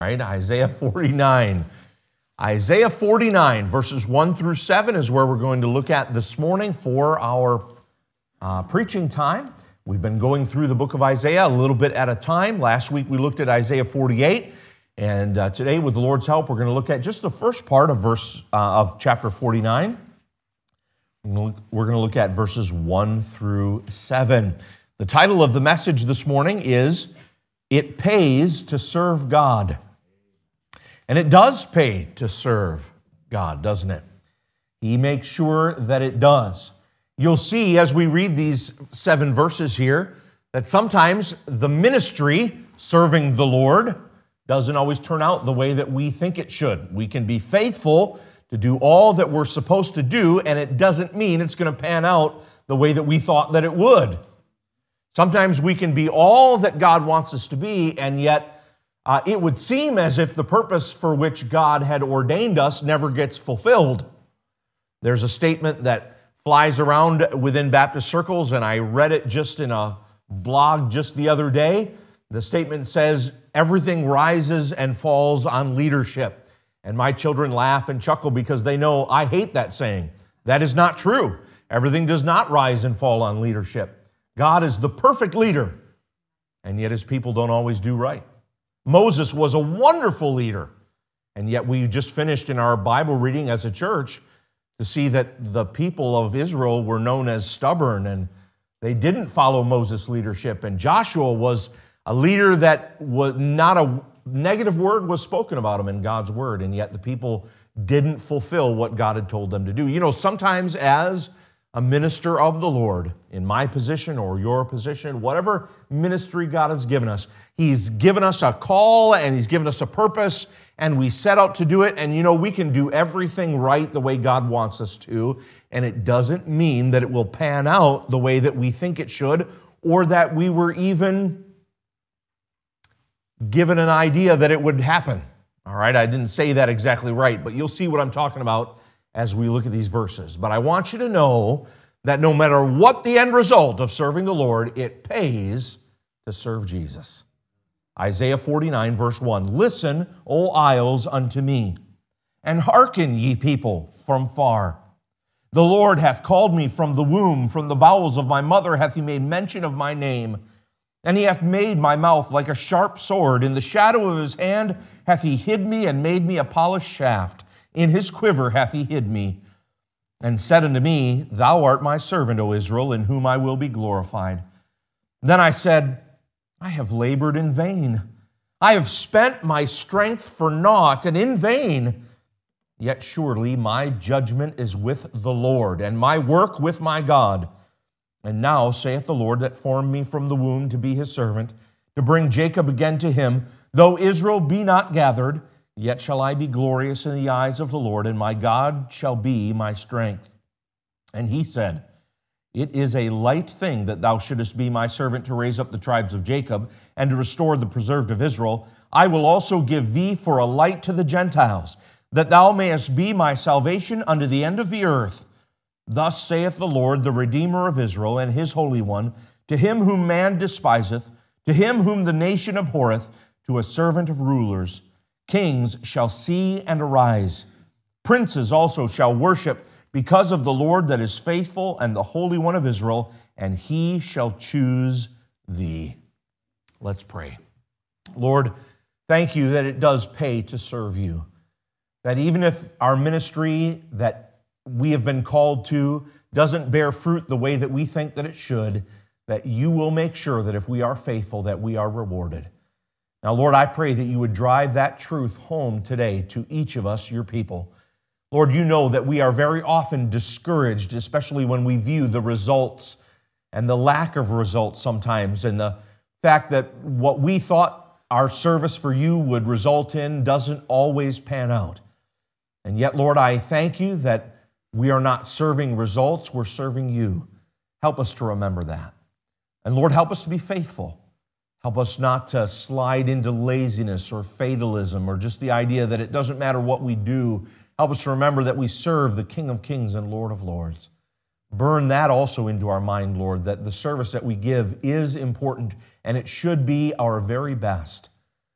right? Isaiah 49. Isaiah 49, verses 1 through 7 is where we're going to look at this morning for our preaching time. We've been going through the book of Isaiah a little bit at a time. Last week we looked at Isaiah 48, and today, with the Lord's help, we're going to look at just the first part of chapter 49. We're going to look at verses 1 through 7. The title of the message this morning is, It Pays to Serve God. And it does pay to serve God, doesn't it? He makes sure that it does. You'll see as we read these 7 verses here that sometimes the ministry, serving the Lord, doesn't always turn out the way that we think it should. We can be faithful to do all that we're supposed to do, and it doesn't mean it's going to pan out the way that we thought that it would. Sometimes we can be all that God wants us to be, and yet it would seem as if the purpose for which God had ordained us never gets fulfilled. There's a statement that flies around within Baptist circles, and I read it just in a blog just the other day. The statement says, everything rises and falls on leadership. And my children laugh and chuckle because they know I hate that saying. That is not true. Everything does not rise and fall on leadership. God is the perfect leader, and yet His people don't always do right. Moses was a wonderful leader, and yet we just finished in our Bible reading as a church to see that the people of Israel were known as stubborn, and they didn't follow Moses' leadership. And Joshua was a leader that was not a negative word was spoken about him in God's word, and yet the people didn't fulfill what God had told them to do. You know, sometimes as a minister of the Lord, in my position or your position, whatever ministry God has given us, He's given us a call and He's given us a purpose, and we set out to do it. And you know, we can do everything right the way God wants us to, and it doesn't mean that it will pan out the way that we think it should, or that we were even given an idea that it would happen. All right, I didn't say that exactly right, but you'll see what I'm talking about as we look at these verses. But I want you to know that no matter what the end result of serving the Lord, it pays to serve Jesus. Isaiah 49, verse 1, Listen, O isles, unto me, and hearken, ye people from far. The Lord hath called me from the womb, from the bowels of my mother hath He made mention of my name. And He hath made my mouth like a sharp sword. In the shadow of His hand hath He hid me, and made me a polished shaft. In His quiver hath He hid me, and said unto me, Thou art my servant, O Israel, in whom I will be glorified. Then I said, I have labored in vain. I have spent my strength for naught, and in vain. Yet surely my judgment is with the Lord, and my work with my God. And now saith the Lord that formed me from the womb to be His servant, to bring Jacob again to Him, though Israel be not gathered, yet shall I be glorious in the eyes of the Lord, and my God shall be my strength. And He said, It is a light thing that thou shouldest be my servant to raise up the tribes of Jacob, and to restore the preserved of Israel. I will also give thee for a light to the Gentiles, that thou mayest be my salvation unto the end of the earth. Thus saith the Lord, the Redeemer of Israel, and His Holy One, to him whom man despiseth, to him whom the nation abhorreth, to a servant of rulers. Kings shall see and arise. Princes also shall worship, because of the Lord that is faithful and the Holy One of Israel, and He shall choose thee. Let's pray. Lord, thank You that it does pay to serve You. That even if our ministry that we have been called to doesn't bear fruit the way that we think that it should, that You will make sure that if we are faithful, that we are rewarded. Now, Lord, I pray that You would drive that truth home today to each of us, Your people. Lord, You know that we are very often discouraged, especially when we view the results and the lack of results sometimes, and the fact that what we thought our service for You would result in doesn't always pan out. And yet, Lord, I thank You that we are not serving results, we're serving You. Help us to remember that. And Lord, help us to be faithful. Help us not to slide into laziness or fatalism or just the idea that it doesn't matter what we do. Help us to remember that we serve the King of Kings and Lord of Lords. Burn that also into our mind, Lord, that the service that we give is important and it should be our very best.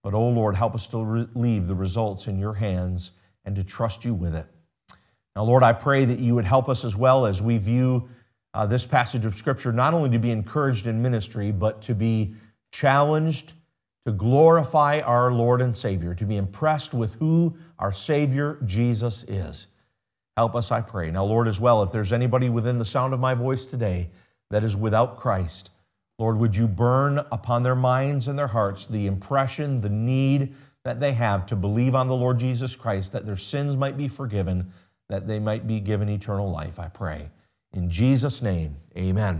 But, oh Lord, help us to leave the results in your hands and to trust you with it. Now, Lord, I pray that you would help us as well as we view this passage of Scripture, not only to be encouraged in ministry, but to be challenged to glorify our Lord and Savior, to be impressed with who our Savior Jesus is. Help us, I pray. Now, Lord, as well, if there's anybody within the sound of my voice today that is without Christ, Lord, would you burn upon their minds and their hearts the impression, the need that they have to believe on the Lord Jesus Christ, that their sins might be forgiven, that they might be given eternal life, I pray. In Jesus' name, amen.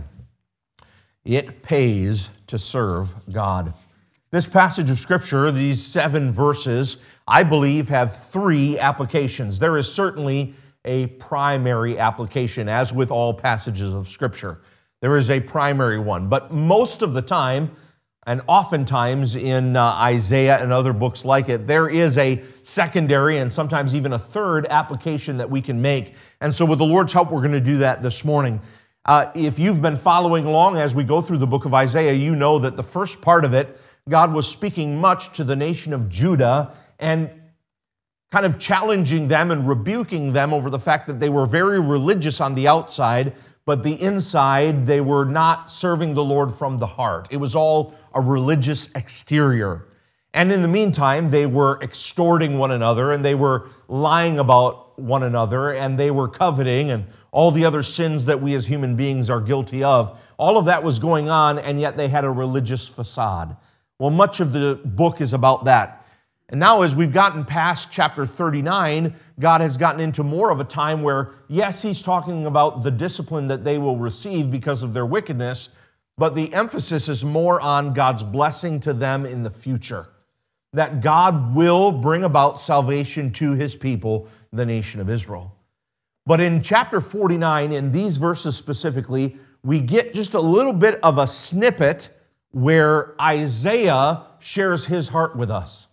It pays to serve God. This passage of Scripture, these 7 verses, I believe have 3 applications. There is certainly a primary application, as with all passages of Scripture. There is a primary one, but most of the time, and oftentimes in Isaiah and other books like it, there is a secondary and sometimes even a third application that we can make. And so with the Lord's help, we're going to do that this morning. If you've been following along as we go through the book of Isaiah, you know that the first part of it, God was speaking much to the nation of Judah and kind of challenging them and rebuking them over the fact that they were very religious on the outside, but the inside, they were not serving the Lord from the heart. It was all a religious exterior. And in the meantime, they were extorting one another, and they were lying about one another, and they were coveting, and all the other sins that we as human beings are guilty of. All of that was going on, and yet they had a religious facade. Well, much of the book is about that. And now as we've gotten past chapter 39, God has gotten into more of a time where, yes, he's talking about the discipline that they will receive because of their wickedness, but the emphasis is more on God's blessing to them in the future. That God will bring about salvation to his people, the nation of Israel. But in chapter 49, in these verses specifically, we get just a little bit of a snippet where Isaiah shares his heart with us.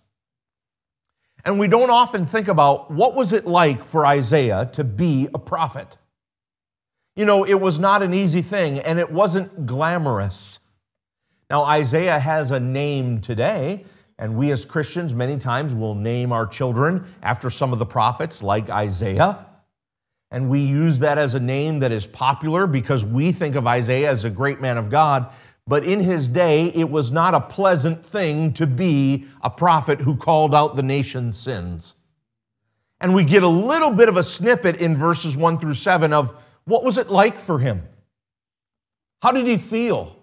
And we don't often think about what was it like for Isaiah to be a prophet. You know, it was not an easy thing, and it wasn't glamorous. Now, Isaiah has a name today, and we as Christians many times will name our children after some of the prophets, like Isaiah. And we use that as a name that is popular because we think of Isaiah as a great man of God. But in his day, it was not a pleasant thing to be a prophet who called out the nation's sins. And we get a little bit of a snippet in verses 1 through 7 of what was it like for him? How did he feel?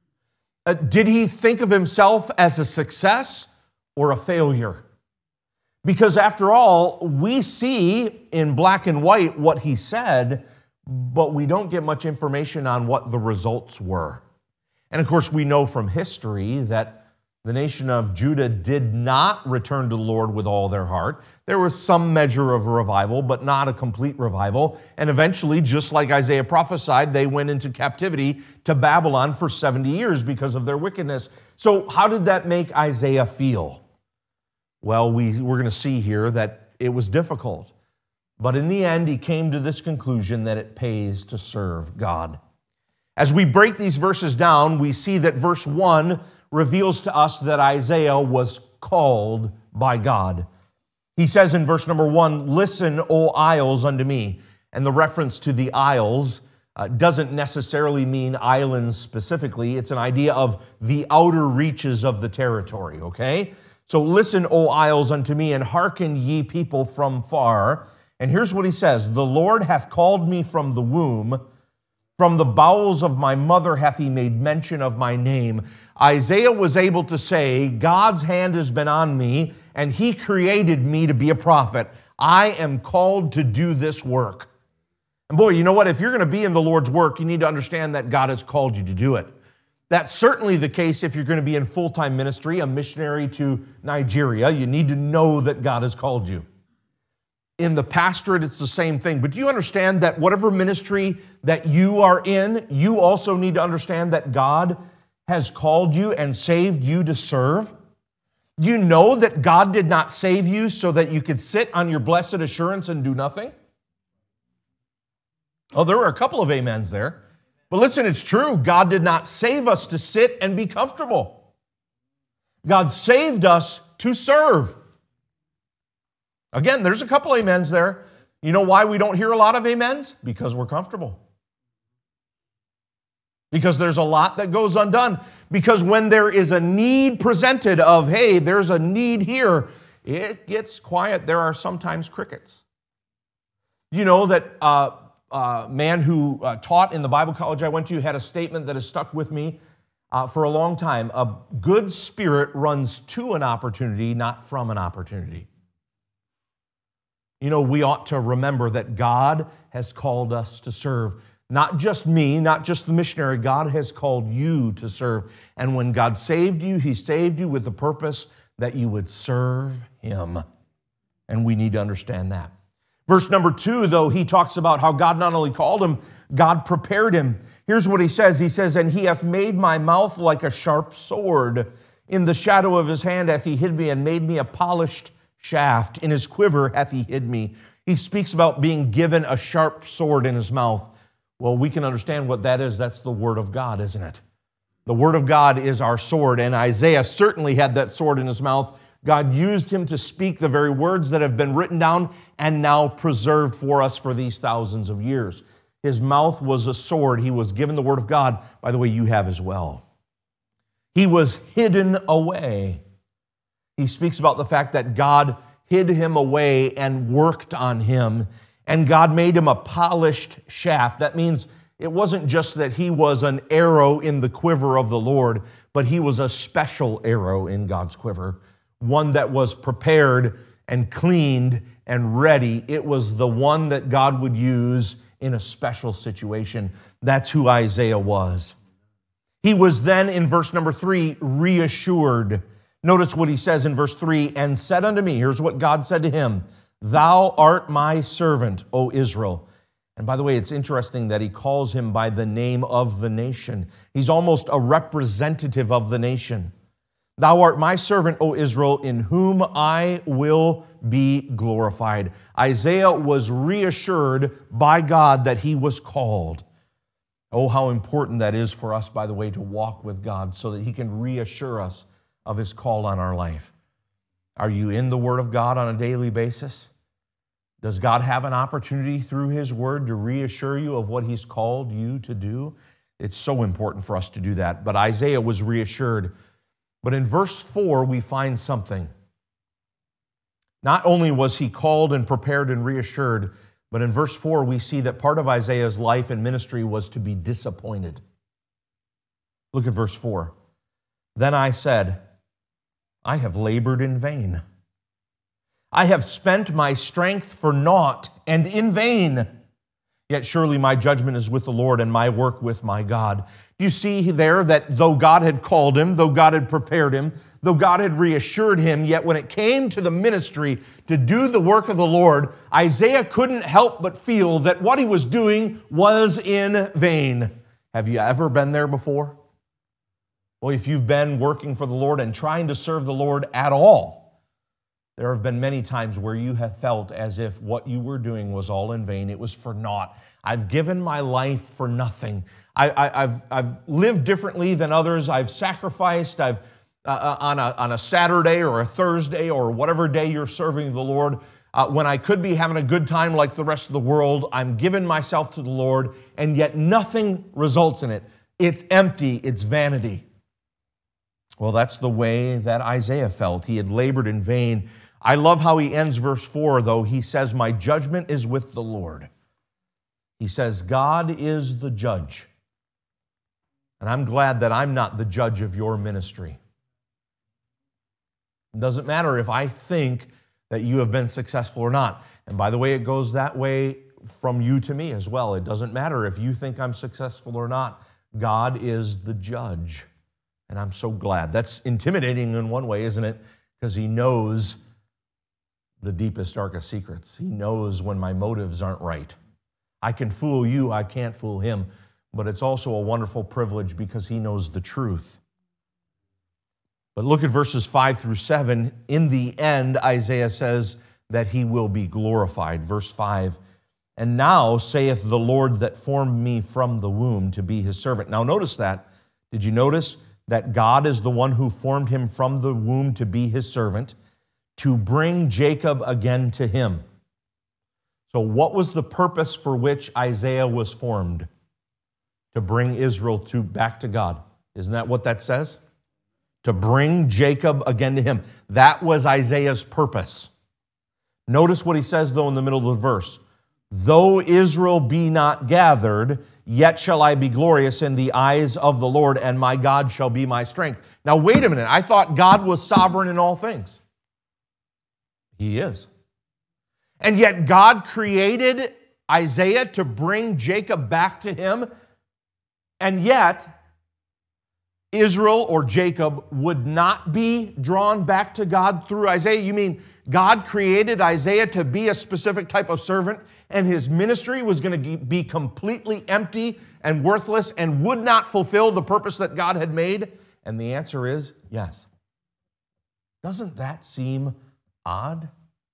Did he think of himself as a success or a failure? Because after all, we see in black and white what he said, but we don't get much information on what the results were. And of course, we know from history that the nation of Judah did not return to the Lord with all their heart. There was some measure of revival, but not a complete revival. And eventually, just like Isaiah prophesied, they went into captivity to Babylon for 70 years because of their wickedness. So how did that make Isaiah feel? Well, we're going to see here that it was difficult. But in the end, he came to this conclusion that it pays to serve God. As we break these verses down, we see that verse 1 reveals to us that Isaiah was called by God. He says in verse number 1, "Listen, O isles, unto me." And the reference to the isles doesn't necessarily mean islands specifically. It's an idea of the outer reaches of the territory, okay? So listen, O isles, unto me, and hearken, ye people from far. And here's what he says, "The Lord hath called me from the womb. From the bowels of my mother hath he made mention of my name." Isaiah was able to say, God's hand has been on me, and he created me to be a prophet. I am called to do this work. And boy, you know what? If you're going to be in the Lord's work, you need to understand that God has called you to do it. That's certainly the case if you're going to be in full-time ministry, a missionary to Nigeria. You need to know that God has called you. In the pastorate, it's the same thing. But do you understand that whatever ministry that you are in, you also need to understand that God has called you and saved you to serve? You know that God did not save you so that you could sit on your blessed assurance and do nothing? Oh, there were a couple of amens there. But listen, it's true. God did not save us to sit and be comfortable. God saved us to serve. Again, there's a couple amens there. You know why we don't hear a lot of amens? Because we're comfortable. Because there's a lot that goes undone. Because when there is a need presented of, hey, there's a need here, it gets quiet. There are sometimes crickets. You know that a man who taught in the Bible college I went to had a statement that has stuck with me for a long time. A good spirit runs to an opportunity, not from an opportunity. You know, we ought to remember that God has called us to serve. Not just me, not just the missionary. God has called you to serve. And when God saved you, He saved you with the purpose that you would serve Him. And we need to understand that. Verse number 2, though, he talks about how God not only called him, God prepared him. Here's what he says. He says, and He hath made my mouth like a sharp sword. In the shadow of His hand hath He hid me and made me a polished shaft. In His quiver hath He hid me. He speaks about being given a sharp sword in his mouth. Well, we can understand what that is. That's the Word of God, isn't it? The Word of God is our sword, and Isaiah certainly had that sword in his mouth. God used him to speak the very words that have been written down and now preserved for us for these thousands of years. His mouth was a sword. He was given the Word of God. By the way, you have as well. He was hidden away. He speaks about the fact that God hid him away and worked on him, and God made him a polished shaft. That means it wasn't just that he was an arrow in the quiver of the Lord, but he was a special arrow in God's quiver, one that was prepared and cleaned and ready. It was the one that God would use in a special situation. That's who Isaiah was. He was then, in verse number 3, reassured. Notice what he says in verse 3, and said unto me, here's what God said to him, thou art my servant, O Israel. And by the way, it's interesting that he calls him by the name of the nation. He's almost a representative of the nation. Thou art my servant, O Israel, in whom I will be glorified. Isaiah was reassured by God that he was called. Oh, how important that is for us, by the way, to walk with God so that He can reassure us of His call on our life. Are you in the Word of God on a daily basis? Does God have an opportunity through His Word to reassure you of what He's called you to do? It's so important for us to do that. But Isaiah was reassured. But in verse 4, we find something. Not only was he called and prepared and reassured, but in verse 4, we see that part of Isaiah's life and ministry was to be disappointed. Look at verse 4. Then I said, I have labored in vain. I have spent my strength for naught and in vain. Yet surely my judgment is with the Lord and my work with my God. Do you see there that though God had called him, though God had prepared him, though God had reassured him, yet when it came to the ministry to do the work of the Lord, Isaiah couldn't help but feel that what he was doing was in vain. Have you ever been there before? Well, if you've been working for the Lord and trying to serve the Lord at all, there have been many times where you have felt as if what you were doing was all in vain. It was for naught. I've given my life for nothing. I've lived differently than others. I've sacrificed. I've on a Saturday or a Thursday or whatever day you're serving the Lord, when I could be having a good time like the rest of the world, I'm giving myself to the Lord, and yet nothing results in it. It's empty. It's vanity. Well, that's the way that Isaiah felt. He had labored in vain. I love how he ends verse 4, though. He says, my judgment is with the Lord. He says, God is the judge. And I'm glad that I'm not the judge of your ministry. It doesn't matter if I think that you have been successful or not. And by the way, it goes that way from you to me as well. It doesn't matter if you think I'm successful or not. God is the judge. And I'm so glad. That's intimidating in one way, isn't it? Because He knows the deepest, darkest secrets. He knows when my motives aren't right. I can fool you, I can't fool Him. But it's also a wonderful privilege because He knows the truth. But look at verses 5 through 7. In the end, Isaiah says that He will be glorified. Verse 5, and now saith the Lord that formed me from the womb to be His servant. Now notice that. Did you notice? that God is the one who formed him from the womb to be his servant, to bring Jacob again to him. So what was the purpose for which Isaiah was formed? To bring Israel back to God. Isn't that what that says? To bring Jacob again to him. That was Isaiah's purpose. Notice what he says, though, in the middle of the verse. Though Israel be not gathered, yet shall I be glorious in the eyes of the Lord, and my God shall be my strength. Now, wait a minute. I thought God was sovereign in all things. He is. And yet God created Isaiah to bring Jacob back to him, and yet Israel or Jacob would not be drawn back to God through Isaiah. You mean God created Isaiah to be a specific type of servant, and his ministry was going to be completely empty and worthless and would not fulfill the purpose that God had made? And the answer is yes. Doesn't that seem odd?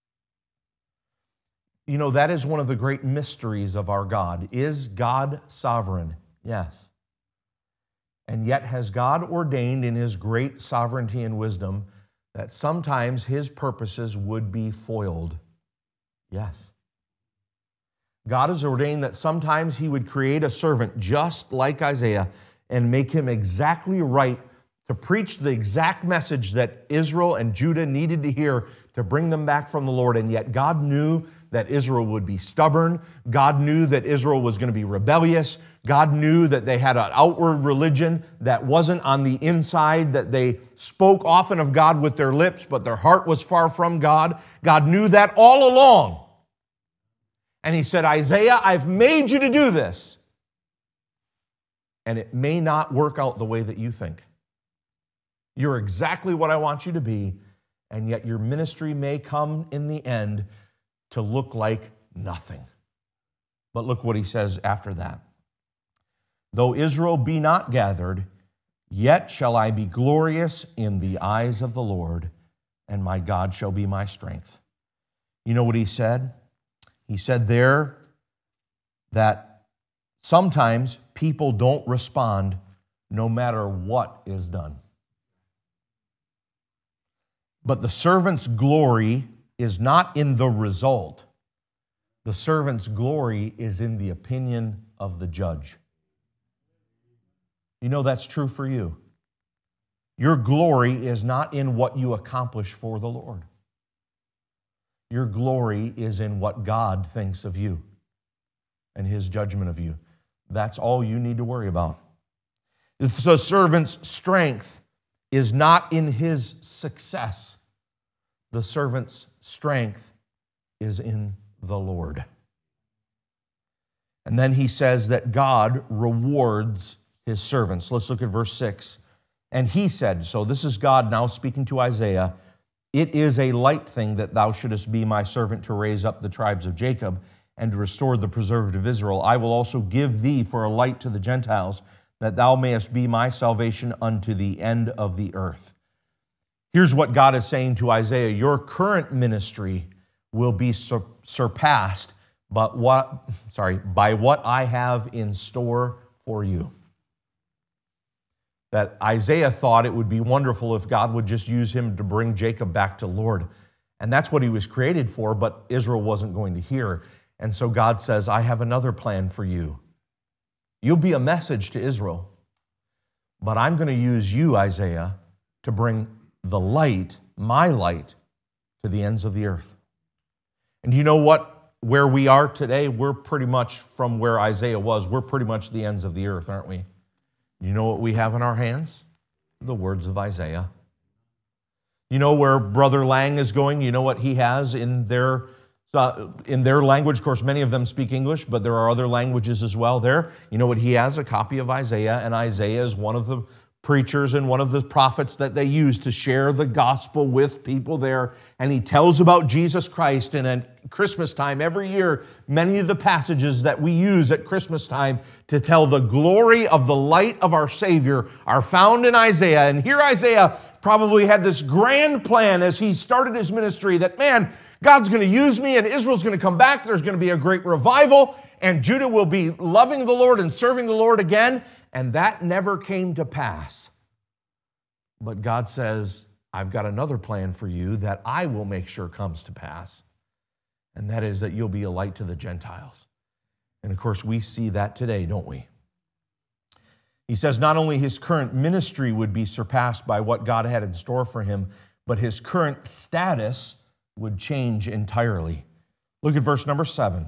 You know, that is one of the great mysteries of our God. Is God sovereign? Yes. And yet has God ordained in his great sovereignty and wisdom that sometimes his purposes would be foiled? Yes. God has ordained that sometimes he would create a servant just like Isaiah and make him exactly right to preach the exact message that Israel and Judah needed to hear to bring them back from the Lord. And yet God knew that Israel would be stubborn. God knew that Israel was going to be rebellious. God knew that they had an outward religion that wasn't on the inside, that they spoke often of God with their lips, but their heart was far from God. God knew that all along. And he said, Isaiah, I've made you to do this. And it may not work out the way that you think. You're exactly what I want you to be, and yet your ministry may come in the end to look like nothing. But look what he says after that. Though Israel be not gathered, yet shall I be glorious in the eyes of the Lord, and my God shall be my strength. You know what he said? He said there that sometimes people don't respond no matter what is done. But the servant's glory is not in the result. The servant's glory is in the opinion of the judge. You know that's true for you. Your glory is not in what you accomplish for the Lord. Your glory is in what God thinks of you and his judgment of you. That's all you need to worry about. The servant's strength is not in his success. The servant's strength is in the Lord. And then he says that God rewards his servants. Let's look at verse 6. And he said, so this is God now speaking to Isaiah, it is a light thing that thou shouldest be my servant to raise up the tribes of Jacob and to restore the preserved of Israel. I will also give thee for a light to the Gentiles, that thou mayest be my salvation unto the end of the earth. Here's what God is saying to Isaiah. Your current ministry will be surpassed by what I have in store for you. That Isaiah thought it would be wonderful if God would just use him to bring Jacob back to the Lord. And that's what he was created for, but Israel wasn't going to hear. And so God says, I have another plan for you. You'll be a message to Israel, but I'm going to use you, Isaiah, to bring the light, my light, to the ends of the earth. And you know what? Where we are today, we're pretty much from where Isaiah was. We're pretty much the ends of the earth, aren't we? You know what we have in our hands? The words of Isaiah. You know where Brother Lang is going? You know what he has in their language? Of course, many of them speak English, but there are other languages as well there. You know what he has? A copy of Isaiah, and Isaiah is one of the preachers and one of the prophets that they use to share the gospel with people there. And he tells about Jesus Christ. And at Christmas time, every year, many of the passages that we use at Christmas time to tell the glory of the light of our Savior are found in Isaiah. And here Isaiah probably had this grand plan as he started his ministry that, man, God's going to use me and Israel's going to come back. There's going to be a great revival and Judah will be loving the Lord and serving the Lord again. And that never came to pass. But God says, I've got another plan for you that I will make sure comes to pass. And that is that you'll be a light to the Gentiles. And of course, we see that today, don't we? He says not only his current ministry would be surpassed by what God had in store for him, but his current status would change entirely. Look at verse number 7.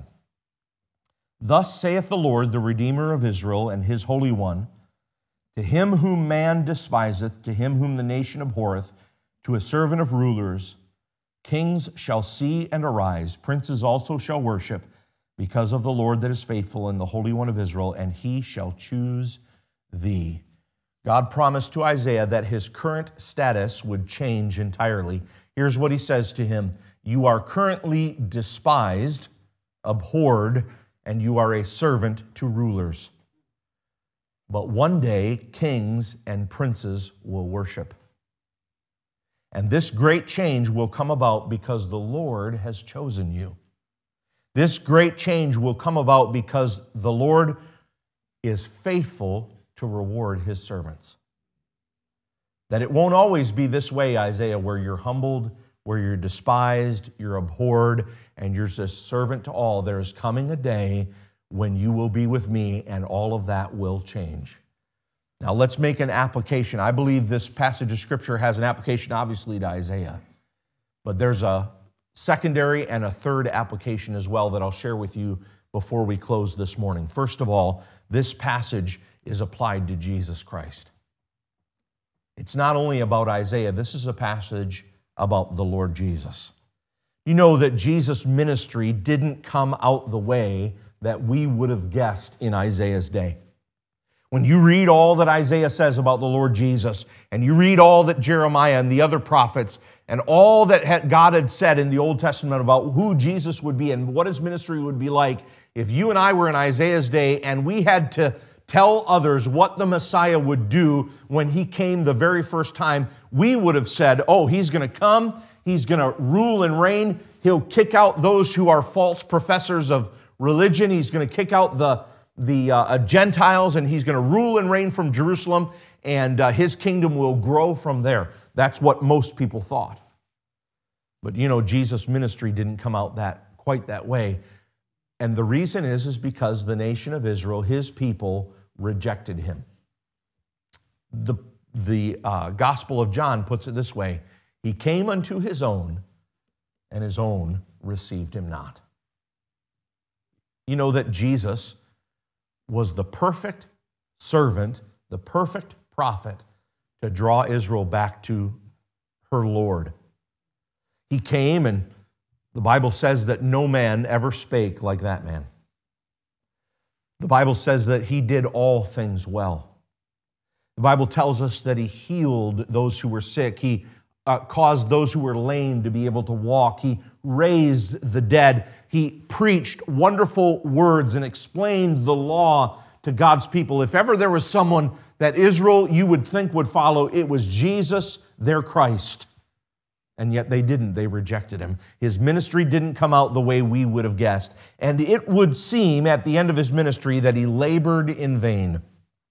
Thus saith the Lord, the Redeemer of Israel and his Holy One, to him whom man despiseth, to him whom the nation abhorreth, to a servant of rulers, kings shall see and arise, princes also shall worship, because of the Lord that is faithful and the Holy One of Israel, and he shall choose thee. God promised to Isaiah that his current status would change entirely. Here's what he says to him: you are currently despised, abhorred, and you are a servant to rulers. But one day, kings and princes will worship. And this great change will come about because the Lord has chosen you. This great change will come about because the Lord is faithful to reward his servants. That it won't always be this way, Isaiah, where you're humbled, where you're despised, you're abhorred, and you're a servant to all. There is coming a day when you will be with me, and all of that will change. Now let's make an application. I believe this passage of Scripture has an application, obviously, to Isaiah. But there's a secondary and a third application as well that I'll share with you before we close this morning. First of all, this passage is applied to Jesus Christ. It's not only about Isaiah. This is a passage about the Lord Jesus. You know that Jesus' ministry didn't come out the way that we would have guessed in Isaiah's day. When you read all that Isaiah says about the Lord Jesus, and you read all that Jeremiah and the other prophets, and all that God had said in the Old Testament about who Jesus would be and what his ministry would be like, if you and I were in Isaiah's day and we had to tell others what the Messiah would do when he came the very first time, we would have said, oh, he's going to come, he's going to rule and reign, he'll kick out those who are false professors of religion, he's going to kick out the Gentiles, and he's going to rule and reign from Jerusalem, and his kingdom will grow from there. That's what most people thought. But you know, Jesus' ministry didn't come out quite that way. And the reason is because the nation of Israel, his people, rejected him. The Gospel of John puts it this way: he came unto his own, and his own received him not. You know that Jesus was the perfect servant, the perfect prophet to draw Israel back to her Lord. He came, and the Bible says that no man ever spake like that man. The Bible says that he did all things well. The Bible tells us that he healed those who were sick. He caused those who were lame to be able to walk. He raised the dead. He preached wonderful words and explained the law to God's people. If ever there was someone that Israel you would think would follow, it was Jesus, their Christ. And yet they didn't. They rejected him. His ministry didn't come out the way we would have guessed. And it would seem at the end of his ministry that he labored in vain.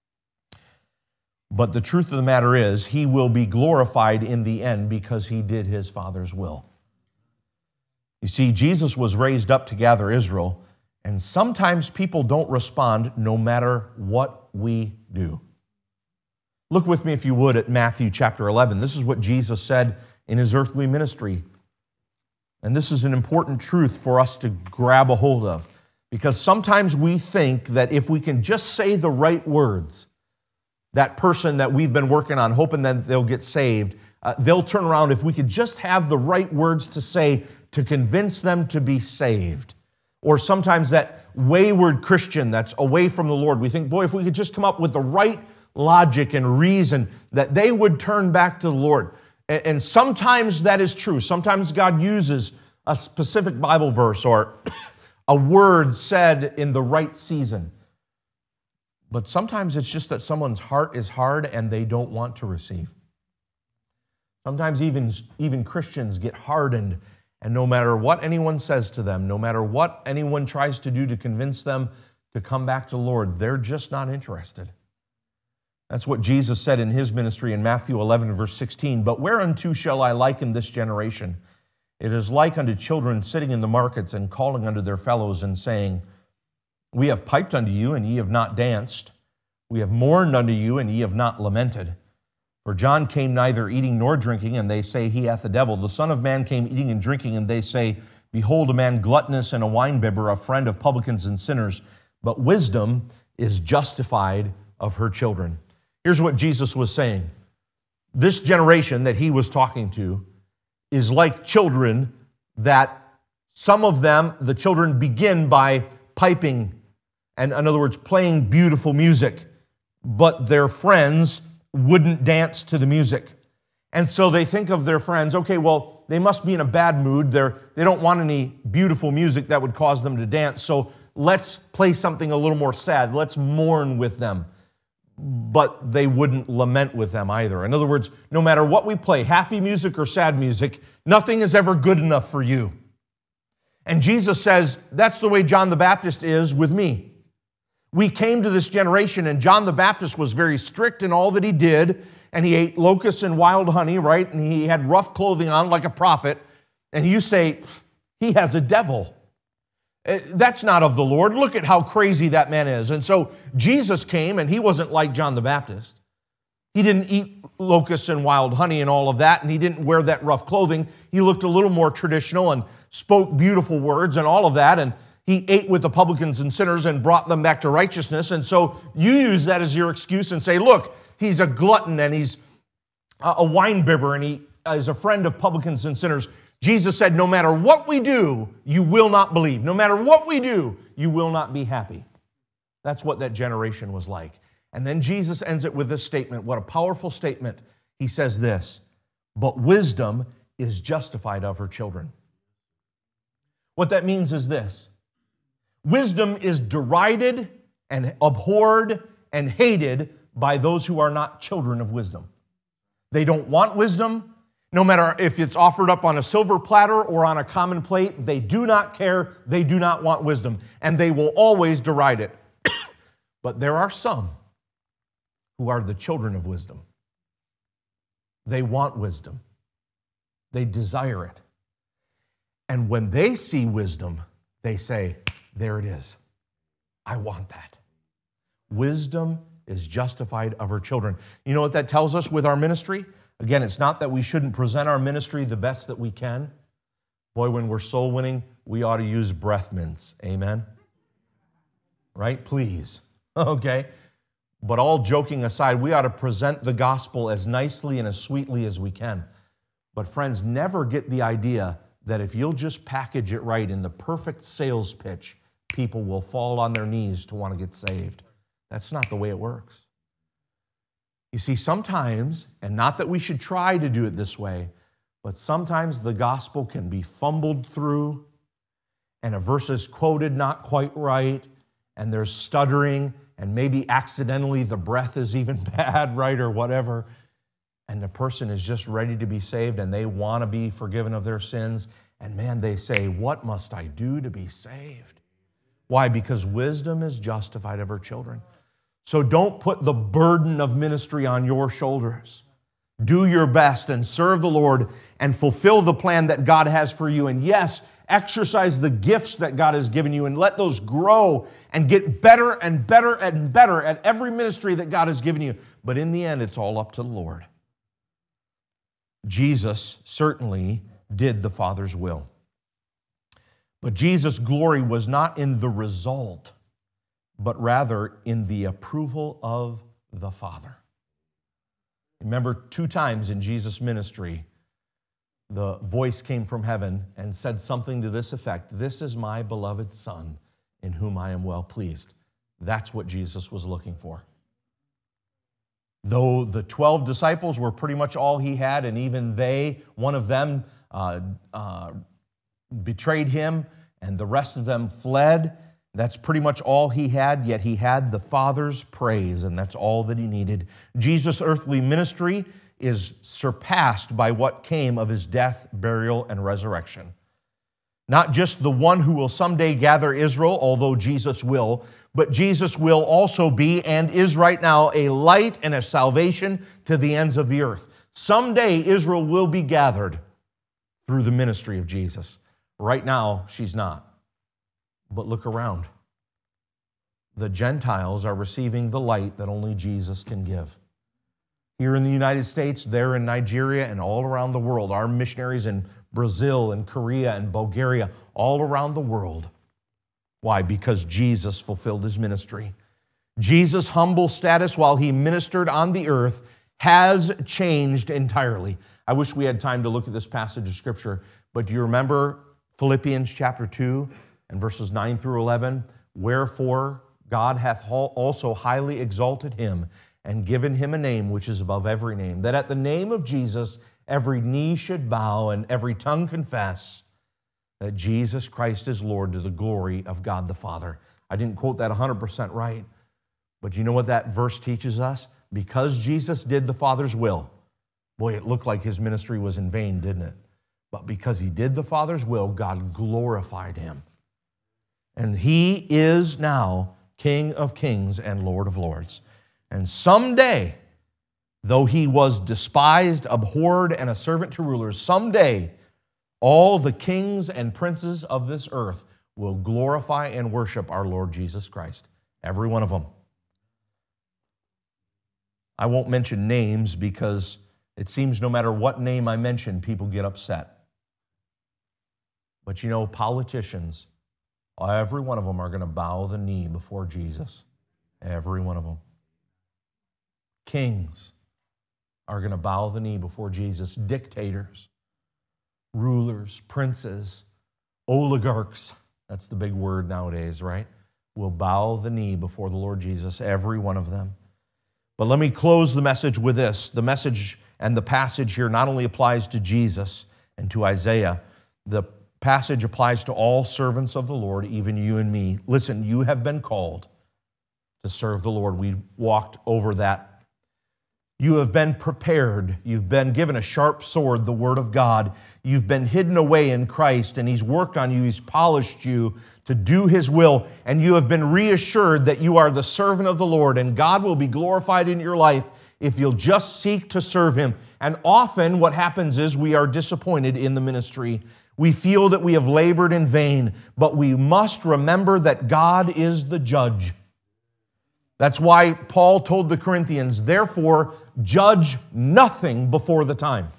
But the truth of the matter is, he will be glorified in the end because he did his Father's will. You see, Jesus was raised up to gather Israel, and sometimes people don't respond no matter what we do. Look with me, if you would, at Matthew chapter 11. This is what Jesus said in his earthly ministry. And this is an important truth for us to grab a hold of, because sometimes we think that if we can just say the right words, that person that we've been working on, hoping that they'll get saved, they'll turn around. If we could just have the right words to say to convince them to be saved. Or sometimes that wayward Christian that's away from the Lord, we think, boy, if we could just come up with the right logic and reason that they would turn back to the Lord. And sometimes that is true. Sometimes God uses a specific Bible verse or a word said in the right season. But sometimes it's just that someone's heart is hard and they don't want to receive. Sometimes even Christians get hardened, and no matter what anyone says to them, no matter what anyone tries to do to convince them to come back to the Lord, they're just not interested. That's what Jesus said in his ministry in Matthew 11, verse 16. But whereunto shall I liken this generation? It is like unto children sitting in the markets and calling unto their fellows and saying, We have piped unto you, and ye have not danced. We have mourned unto you, and ye have not lamented. For John came neither eating nor drinking, and they say, He hath the devil. The Son of Man came eating and drinking, and they say, Behold, a man gluttonous and a winebibber, a friend of publicans and sinners. But wisdom is justified of her children. Here's what Jesus was saying. This generation that he was talking to is like children that some of them, the children begin by piping, and in other words, playing beautiful music, but their friends wouldn't dance to the music. And so they think of their friends, okay, well, they must be in a bad mood. They don't want any beautiful music that would cause them to dance, so let's play something a little more sad. Let's mourn with them. But they wouldn't lament with them either. In other words, no matter what we play, happy music or sad music, nothing is ever good enough for you. And Jesus says, that's the way John the Baptist is with me. We came to this generation, and John the Baptist was very strict in all that he did, and he ate locusts and wild honey, right? And he had rough clothing on like a prophet. And you say, he has a devil. That's not of the Lord. Look at how crazy that man is. And so Jesus came, and he wasn't like John the Baptist. He didn't eat locusts and wild honey and all of that, and he didn't wear that rough clothing. He looked a little more traditional and spoke beautiful words and all of that, and he ate with the publicans and sinners and brought them back to righteousness. And so you use that as your excuse and say, look, he's a glutton, and he's a winebibber, and he is a friend of publicans and sinners. Jesus said, no matter what we do, you will not believe. No matter what we do, you will not be happy. That's what that generation was like. And then Jesus ends it with this statement. What a powerful statement. He says this, but wisdom is justified of her children. What that means is this. Wisdom is derided and abhorred and hated by those who are not children of wisdom. They don't want wisdom. No matter if it's offered up on a silver platter or on a common plate, they do not care, they do not want wisdom, and they will always deride it. But there are some who are the children of wisdom. They want wisdom. They desire it. And when they see wisdom, they say, there it is. I want that. Wisdom is justified of her children. You know what that tells us with our ministry? Again, it's not that we shouldn't present our ministry the best that we can. Boy, when we're soul winning, we ought to use breath mints. Amen? Right? Please. Okay? But all joking aside, we ought to present the gospel as nicely and as sweetly as we can. But friends, never get the idea that if you'll just package it right in the perfect sales pitch, people will fall on their knees to want to get saved. That's not the way it works. You see, sometimes, and not that we should try to do it this way, but sometimes the gospel can be fumbled through, and a verse is quoted not quite right, and there's stuttering, and maybe accidentally the breath is even bad, right, or whatever, and the person is just ready to be saved, and they want to be forgiven of their sins, and man, they say, what must I do to be saved? Why? Because wisdom is justified of her children. So don't put the burden of ministry on your shoulders. Do your best and serve the Lord and fulfill the plan that God has for you. And yes, exercise the gifts that God has given you and let those grow and get better and better and better at every ministry that God has given you. But in the end, it's all up to the Lord. Jesus certainly did the Father's will. But Jesus' glory was not in the result, but rather in the approval of the Father. Remember, 2 times in Jesus' ministry, the voice came from heaven and said something to this effect, this is my beloved Son, in whom I am well pleased. That's what Jesus was looking for. Though the 12 disciples were pretty much all he had, and even one of them betrayed him, and the rest of them fled, that's pretty much all he had, yet he had the Father's praise, and that's all that he needed. Jesus' earthly ministry is surpassed by what came of his death, burial, and resurrection. Not just the one who will someday gather Israel, although Jesus will, but Jesus will also be and is right now a light and a salvation to the ends of the earth. Someday Israel will be gathered through the ministry of Jesus. Right now, she's not. But look around. The Gentiles are receiving the light that only Jesus can give. Here in the United States, there in Nigeria, and all around the world, our missionaries in Brazil and Korea and Bulgaria, all around the world. Why? Because Jesus fulfilled his ministry. Jesus' humble status while he ministered on the earth has changed entirely. I wish we had time to look at this passage of Scripture, but do you remember Philippians chapter 2 and verses 9 through 11? Wherefore God hath also highly exalted him and given him a name which is above every name, that at the name of Jesus every knee should bow and every tongue confess that Jesus Christ is Lord, to the glory of God the Father. I didn't quote that 100% right, but you know what that verse teaches us? Because Jesus did the Father's will, boy, it looked like his ministry was in vain, didn't it? But because he did the Father's will, God glorified him. And he is now King of kings and Lord of lords. And someday, though he was despised, abhorred, and a servant to rulers, someday all the kings and princes of this earth will glorify and worship our Lord Jesus Christ. Every one of them. I won't mention names because it seems no matter what name I mention, people get upset. But you know, politicians, every one of them are going to bow the knee before Jesus. Every one of them. Kings are going to bow the knee before Jesus. Dictators, rulers, princes, oligarchs, that's the big word nowadays, right? Will bow the knee before the Lord Jesus, every one of them. But let me close the message with this. The message and the passage here not only applies to Jesus and to Isaiah, the passage applies to all servants of the Lord, even you and me. Listen, you have been called to serve the Lord. We walked over that. You have been prepared. You've been given a sharp sword, the Word of God. You've been hidden away in Christ, and He's worked on you. He's polished you to do His will, and you have been reassured that you are the servant of the Lord, and God will be glorified in your life if you'll just seek to serve Him. And often what happens is we are disappointed in the ministry. We feel that we have labored in vain, but we must remember that God is the judge. That's why Paul told the Corinthians, therefore, judge nothing before the time.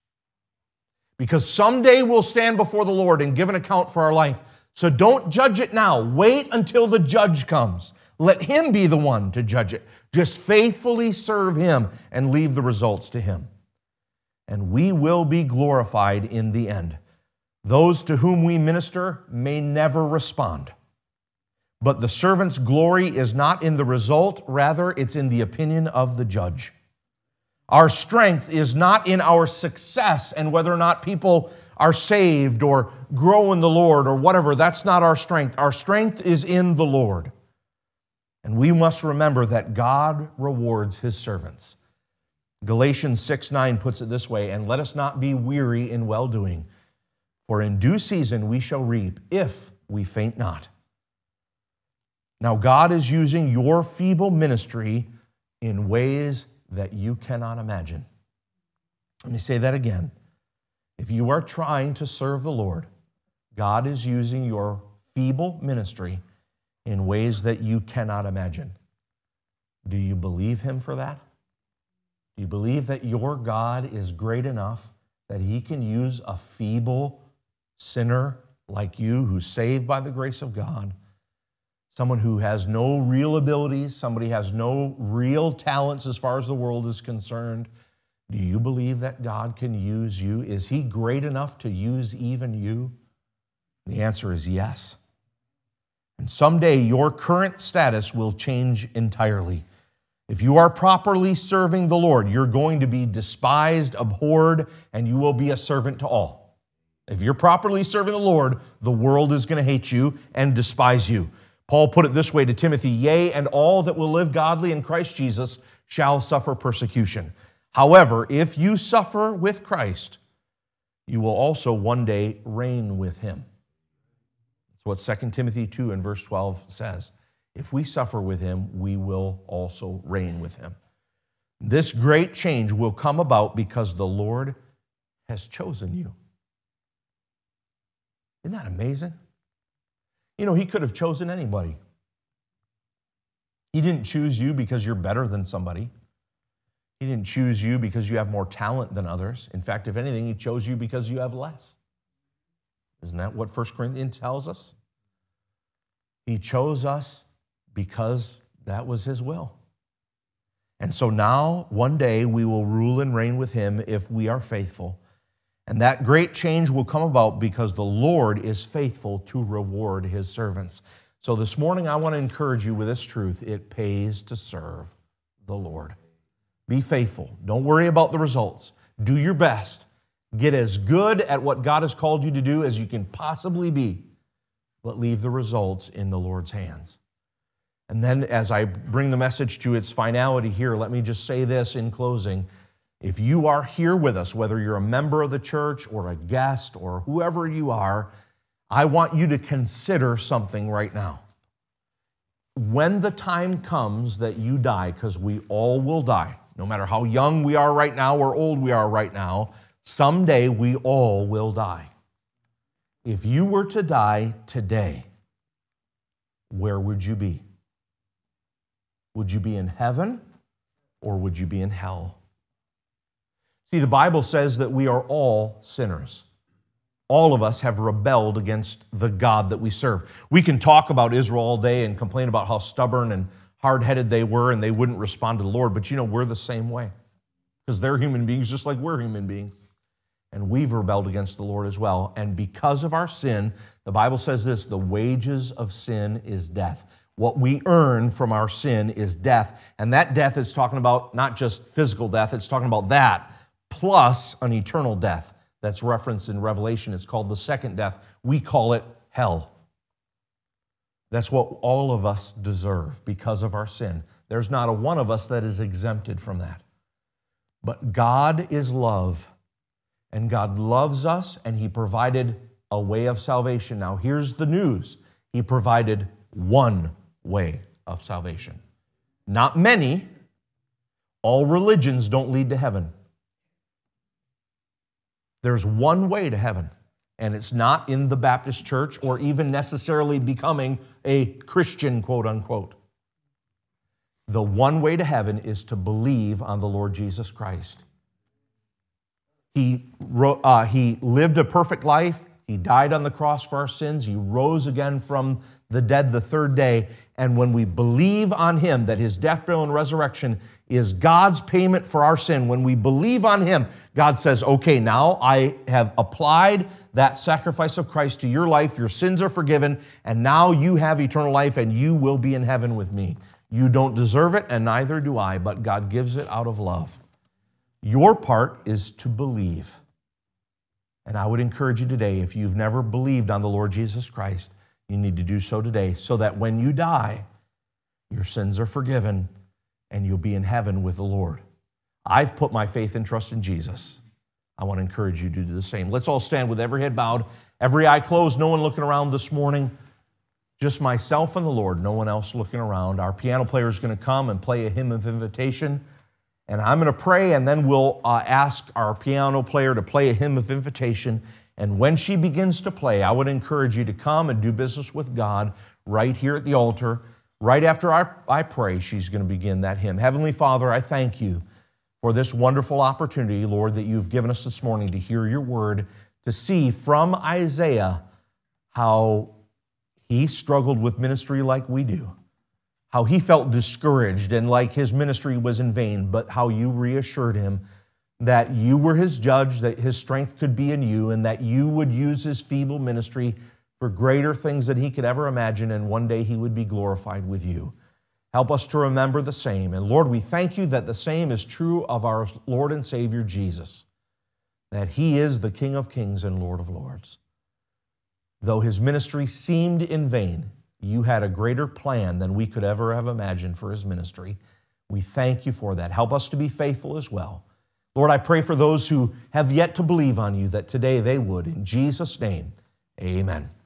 Because someday we'll stand before the Lord and give an account for our life. So don't judge it now. Wait until the judge comes. Let Him be the one to judge it. Just faithfully serve Him and leave the results to Him. And we will be glorified in the end. Those to whom we minister may never respond. But the servant's glory is not in the result, rather it's in the opinion of the judge. Our strength is not in our success and whether or not people are saved or grow in the Lord or whatever. That's not our strength. Our strength is in the Lord. And we must remember that God rewards His servants. Galatians 6:9 puts it this way, and let us not be weary in well-doing, for in due season we shall reap if we faint not. Now, God is using your feeble ministry in ways that you cannot imagine. Let me say that again. If you are trying to serve the Lord, God is using your feeble ministry in ways that you cannot imagine. Do you believe Him for that? Do you believe that your God is great enough that He can use a feeble sinner like you who's saved by the grace of God, someone who has no real abilities, somebody has no real talents as far as the world is concerned? Do you believe that God can use you? Is He great enough to use even you? The answer is yes. And someday your current status will change entirely. If you are properly serving the Lord, you're going to be despised, abhorred, and you will be a servant to all. If you're properly serving the Lord, the world is going to hate you and despise you. Paul put it this way to Timothy, yea, and all that will live godly in Christ Jesus shall suffer persecution. However, if you suffer with Christ, you will also one day reign with Him. That's what 2 Timothy 2 and verse 12 says. If we suffer with him, we will also reign with him. This great change will come about because the Lord has chosen you. Isn't that amazing? You know, he could have chosen anybody. He didn't choose you because you're better than somebody. He didn't choose you because you have more talent than others. In fact, if anything, he chose you because you have less. Isn't that what 1 Corinthians tells us? He chose us because that was his will. And so now, one day, we will rule and reign with him if we are faithful. And that great change will come about because the Lord is faithful to reward his servants. So this morning, I want to encourage you with this truth. It pays to serve the Lord. Be faithful. Don't worry about the results. Do your best. Get as good at what God has called you to do as you can possibly be, but leave the results in the Lord's hands. And then as I bring the message to its finality here, let me just say this in closing. If you are here with us, whether you're a member of the church or a guest or whoever you are, I want you to consider something right now. When the time comes that you die, because we all will die, no matter how young we are right now or old we are right now, someday we all will die. If you were to die today, where would you be? Would you be in heaven or would you be in hell? See, the Bible says that we are all sinners. All of us have rebelled against the God that we serve. We can talk about Israel all day and complain about how stubborn and hard-headed they were and they wouldn't respond to the Lord, but you know, we're the same way because they're human beings just like we're human beings. And we've rebelled against the Lord as well. And because of our sin, the Bible says this, the wages of sin is death. What we earn from our sin is death. And that death is talking about not just physical death, it's talking about that, plus an eternal death. That's referenced in Revelation. It's called the second death. We call it hell. That's what all of us deserve because of our sin. There's not a one of us that is exempted from that. But God is love. And God loves us, and he provided a way of salvation. Now, here's the news. He provided one way of salvation. Not many. All religions don't lead to heaven. There's one way to heaven, and it's not in the Baptist church or even necessarily becoming a Christian, quote unquote. The one way to heaven is to believe on the Lord Jesus Christ. He lived a perfect life. He died on the cross for our sins. He rose again from the dead the third day. And when we believe on him, that his death, burial, and resurrection is God's payment for our sin, when we believe on him, God says, okay, now I have applied that sacrifice of Christ to your life. Your sins are forgiven, and now you have eternal life, and you will be in heaven with me. You don't deserve it, and neither do I, but God gives it out of love. Your part is to believe. And I would encourage you today, if you've never believed on the Lord Jesus Christ, you need to do so today so that when you die, your sins are forgiven and you'll be in heaven with the Lord. I've put my faith and trust in Jesus. I want to encourage you to do the same. Let's all stand with every head bowed, every eye closed, no one looking around this morning. Just myself and the Lord, no one else looking around. Our piano player is going to come and play a hymn of invitation. And I'm going to pray, and then we'll ask our piano player to play a hymn of invitation. And when she begins to play, I would encourage you to come and do business with God right here at the altar. Right after I pray, she's going to begin that hymn. Heavenly Father, I thank you for this wonderful opportunity, Lord, that you've given us this morning to hear your word, to see from Isaiah how he struggled with ministry like we do. How he felt discouraged and like his ministry was in vain, but how you reassured him that you were his judge, that his strength could be in you, and that you would use his feeble ministry for greater things than he could ever imagine, and one day he would be glorified with you. Help us to remember the same. And Lord, we thank you that the same is true of our Lord and Savior Jesus, that he is the King of Kings and Lord of Lords. Though his ministry seemed in vain, you had a greater plan than we could ever have imagined for his ministry. We thank you for that. Help us to be faithful as well. Lord, I pray for those who have yet to believe on you that today they would. In Jesus' name, amen.